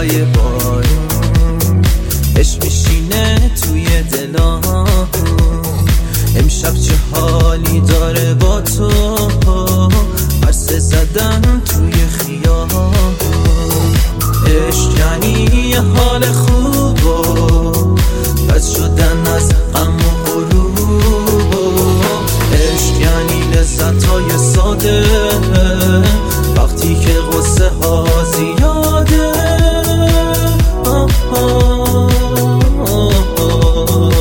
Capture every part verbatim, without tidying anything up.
صدای بارون عشق میشینه توی دلام. امشب چه حالی داره با تو، عرصه زدن توی خیابون. عشق یعنی یه حال خوب و بد شدن از غم و غروب. عشق یعنی لذت‌های ساده وقتی که غصه ها زیاده. آه آه آه آه.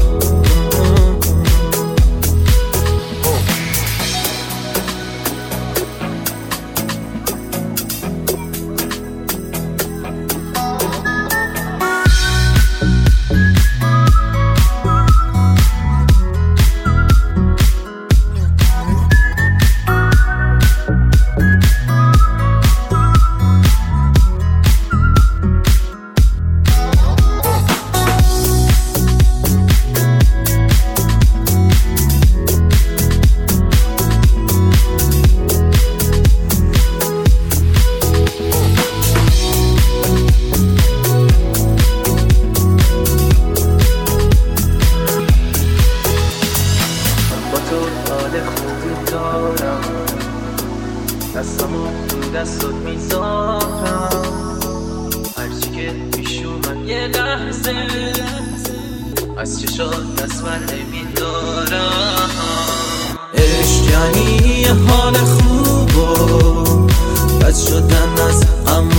دستمو تو دستت میذارم، هرچی که پیش اومد یه لحظه از چشات دست بر نمیدارم. عشق یعنی یه حال خوب و بد شدن از غم